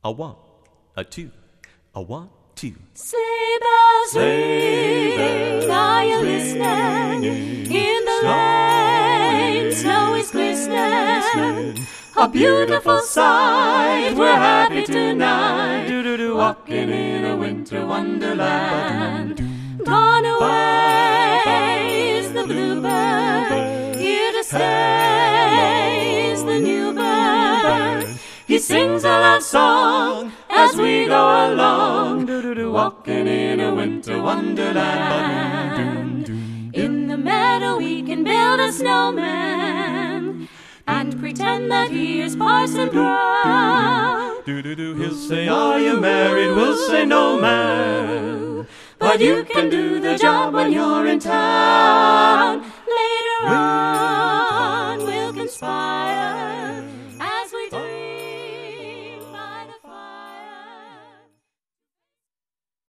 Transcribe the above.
A one, a two, a one, two. Sleigh bells ring, are you listening? In the lane, snow is glistening. A beautiful sight, we're happy tonight, walking in a winter wonderland. Gone away is the bluebird, here to stay is the new bird. He sings a love song as we go along, walking in a winter wonderland. In the meadow we can build a snowman and pretend that he is Parson Brown. He'll say, are you married? We'll say, no, man. But you can do the job when you're in town. Later on we'll conspire